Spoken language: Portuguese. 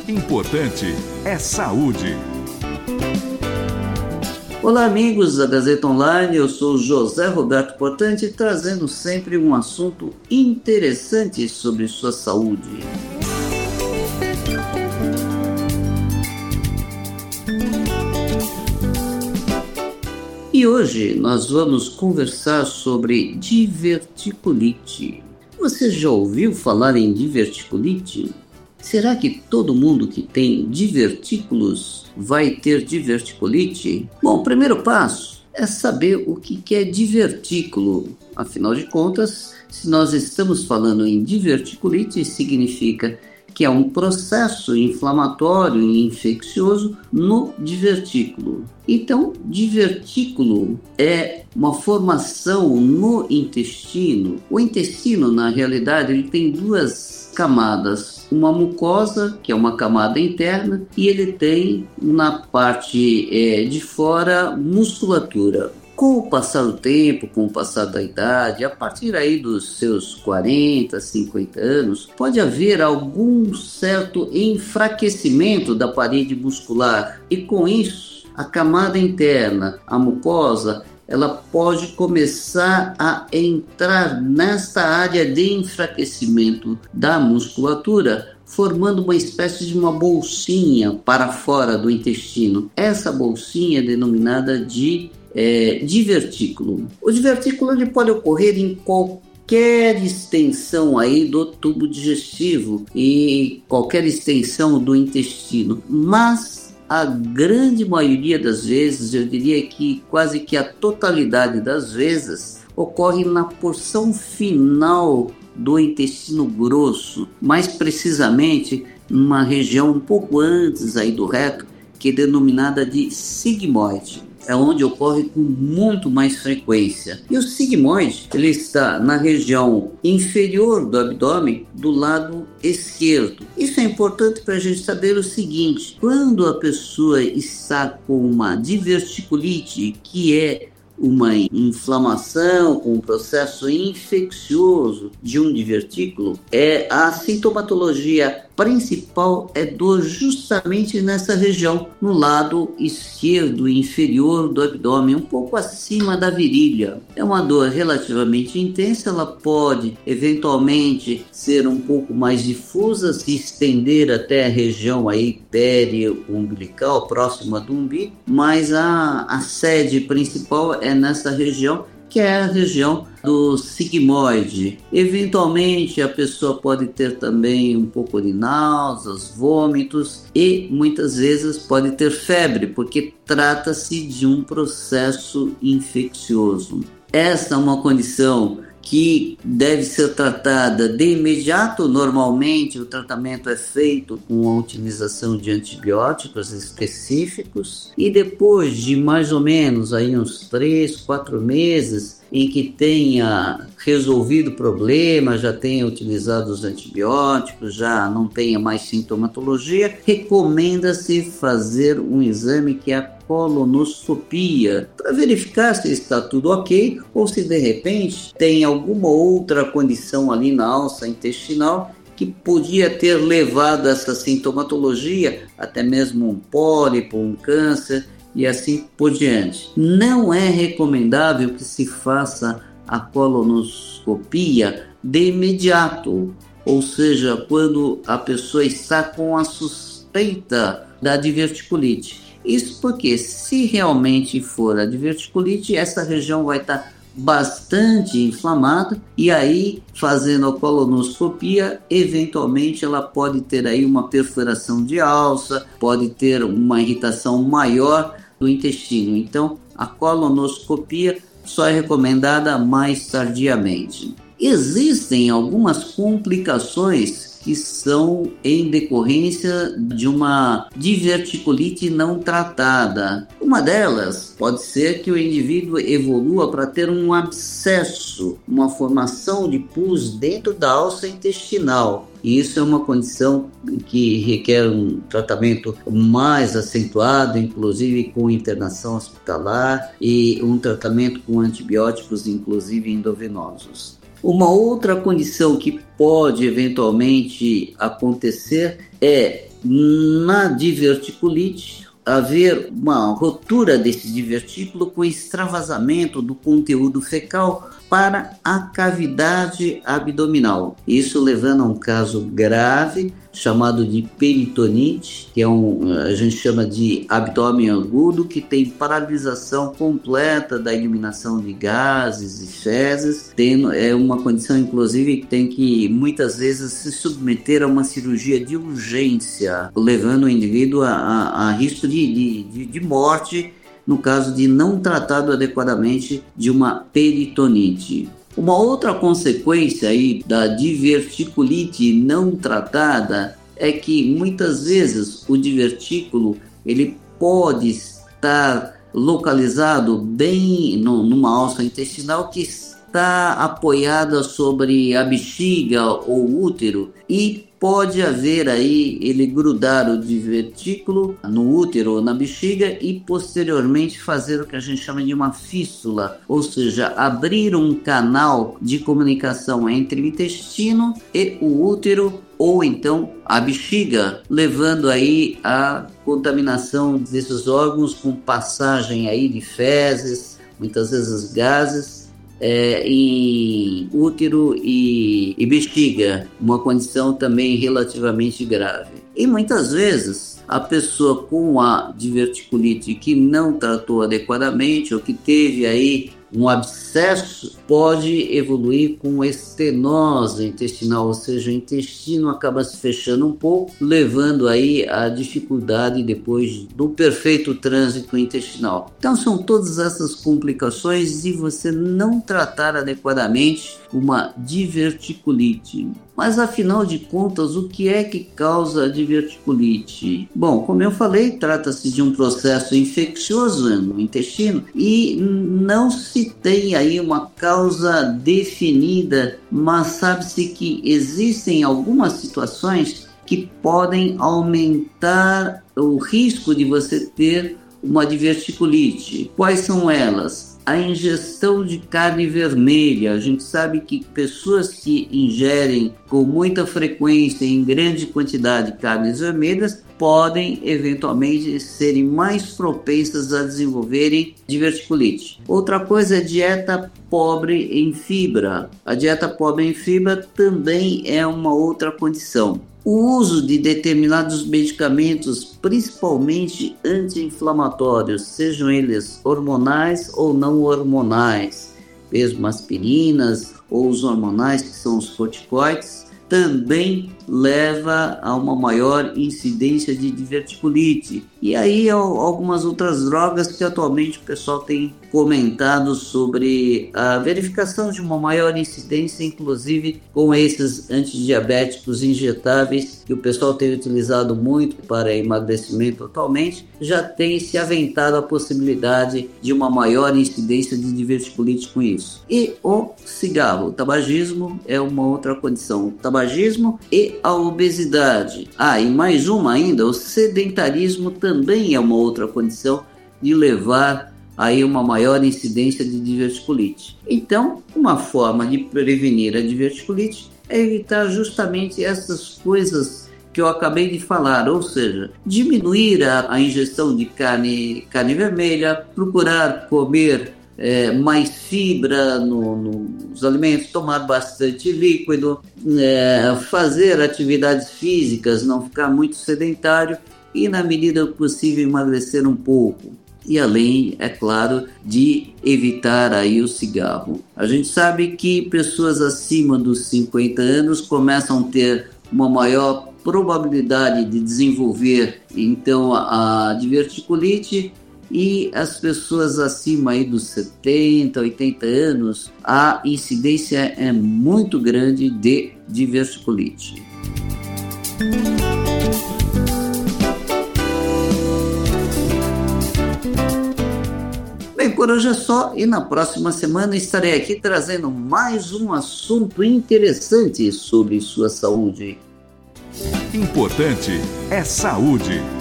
Importante é saúde. Olá, amigos da Gazeta Online, eu sou José Roberto Portante, trazendo sempre um assunto interessante sobre sua saúde. E hoje nós vamos conversar sobre diverticulite. Você já ouviu falar em diverticulite? Será que todo mundo que tem divertículos vai ter diverticulite? Bom, o primeiro passo é saber o que é divertículo. Afinal de contas, se nós estamos falando em diverticulite, significa que é um processo inflamatório e infeccioso no divertículo. Então, divertículo é uma formação no intestino. O intestino, na realidade, ele tem duas camadas. Uma mucosa, que é uma camada interna, e ele tem na parte de fora musculatura. Com o passar do tempo, com o passar da idade, a partir aí dos seus 40, 50 anos, pode haver algum certo enfraquecimento da parede muscular e com isso, a camada interna, a mucosa, ela pode começar a entrar nesta área de enfraquecimento da musculatura, formando uma espécie de uma bolsinha para fora do intestino. Essa bolsinha é denominada de divertículo. O divertículo ele pode ocorrer em qualquer extensão aí do tubo digestivo e qualquer extensão do intestino, mas a grande maioria das vezes, eu diria que quase que a totalidade das vezes, ocorre na porção final do intestino grosso, mais precisamente numa região um pouco antes aí do reto, que é denominada de sigmoide. É onde ocorre com muito mais frequência. E o sigmoide, ele está na região inferior do abdômen, do lado esquerdo. Isso é importante para a gente saber o seguinte: quando a pessoa está com uma diverticulite, que é uma inflamação com um processo infeccioso de um divertículo, a sintomatologia principal é dor justamente nessa região, no lado esquerdo inferior do abdômen, um pouco acima da virilha. É uma dor relativamente intensa, ela pode eventualmente ser um pouco mais difusa, se estender até a região aí periumbilical, próxima do umbigo, mas a sede principal é nessa região, que é a região do sigmoide. Eventualmente a pessoa pode ter também um pouco de náuseas, vômitos e muitas vezes pode ter febre, porque trata-se de um processo infeccioso. Essa é uma condição que deve ser tratada de imediato. Normalmente o tratamento é feito com a utilização de antibióticos específicos e depois de mais ou menos aí uns 3, 4 meses em que tenha resolvido o problema, já tenha utilizado os antibióticos, já não tenha mais sintomatologia, recomenda-se fazer um exame que é a colonoscopia, para verificar se está tudo ok ou se de repente tem alguma outra condição ali na alça intestinal que podia ter levado essa sintomatologia, até mesmo um pólipo, um câncer e assim por diante. Não é recomendável que se faça a colonoscopia de imediato, ou seja, quando a pessoa está com a suspeita da diverticulite. Isso porque, se realmente for a diverticulite, essa região vai estar bastante inflamada e aí, fazendo a colonoscopia, eventualmente ela pode ter aí uma perfuração de alça, pode ter uma irritação maior do intestino. Então, a colonoscopia só é recomendada mais tardiamente. Existem algumas complicações que são em decorrência de uma diverticulite não tratada. Uma delas pode ser que o indivíduo evolua para ter um abscesso, uma formação de pus dentro da alça intestinal. E isso é uma condição que requer um tratamento mais acentuado, inclusive com internação hospitalar e um tratamento com antibióticos, inclusive endovenosos. Uma outra condição que pode eventualmente acontecer é na diverticulite, haver uma rotura desse divertículo com extravasamento do conteúdo fecal para a cavidade abdominal. Isso levando a um caso grave chamado de peritonite, que a gente chama de abdômen agudo, que tem paralisação completa da eliminação de gases e fezes. É uma condição, inclusive, que tem que muitas vezes se submeter a uma cirurgia de urgência, levando o indivíduo a risco de morte no caso de não tratado adequadamente de uma peritonite. Uma outra consequência aí da diverticulite não tratada é que muitas vezes o divertículo ele pode estar localizado bem numa alça intestinal que está apoiada sobre a bexiga ou útero e pode haver aí ele grudar o divertículo no útero ou na bexiga e posteriormente fazer o que a gente chama de uma fístula, ou seja, abrir um canal de comunicação entre o intestino e o útero ou então a bexiga, levando aí a contaminação desses órgãos com passagem aí de fezes, muitas vezes gases, em útero e bexiga, uma condição também relativamente grave. E muitas vezes a pessoa com a diverticulite que não tratou adequadamente ou que teve aí um abscesso pode evoluir com estenose intestinal, ou seja, o intestino acaba se fechando um pouco, levando aí a dificuldade depois do perfeito trânsito intestinal. Então são todas essas complicações de você não tratar adequadamente uma diverticulite. Mas afinal de contas, o que é que causa a diverticulite? Bom, como eu falei, trata-se de um processo infeccioso no intestino e não se tem aí uma causa definida, mas sabe-se que existem algumas situações que podem aumentar o risco de você ter uma diverticulite. Quais são elas? A ingestão de carne vermelha. A gente sabe que pessoas que ingerem com muita frequência em grande quantidade carnes vermelhas podem eventualmente serem mais propensas a desenvolverem diverticulite. Outra coisa é a dieta pobre em fibra. A dieta pobre em fibra também é uma outra condição. O uso de determinados medicamentos, principalmente anti-inflamatórios, sejam eles hormonais ou não hormonais, mesmo aspirinas ou os hormonais, que são os corticoides, também leva a uma maior incidência de diverticulite. E aí algumas outras drogas que atualmente o pessoal tem comentado sobre a verificação de uma maior incidência, inclusive com esses antidiabéticos injetáveis que o pessoal tem utilizado muito para emagrecimento atualmente, já tem se aventado a possibilidade de uma maior incidência de diverticulite com isso. E o cigarro, o tabagismo é uma outra condição, o tabagismo e a obesidade. E mais uma ainda, o sedentarismo também é uma outra condição de levar aí uma maior incidência de diverticulite. Então, uma forma de prevenir a diverticulite é evitar justamente essas coisas que eu acabei de falar, ou seja, diminuir a ingestão de carne vermelha, procurar comer mais fibra nos alimentos, tomar bastante líquido, fazer atividades físicas, não ficar muito sedentário e, na medida possível, emagrecer um pouco. E além, é claro, de evitar aí o cigarro. A gente sabe que pessoas acima dos 50 anos começam a ter uma maior probabilidade de desenvolver, então, a diverticulite, e as pessoas acima aí dos 70, 80 anos, a incidência é muito grande de diverticulite. Bem, por hoje é só e na próxima semana estarei aqui trazendo mais um assunto interessante sobre sua saúde. Importante é saúde.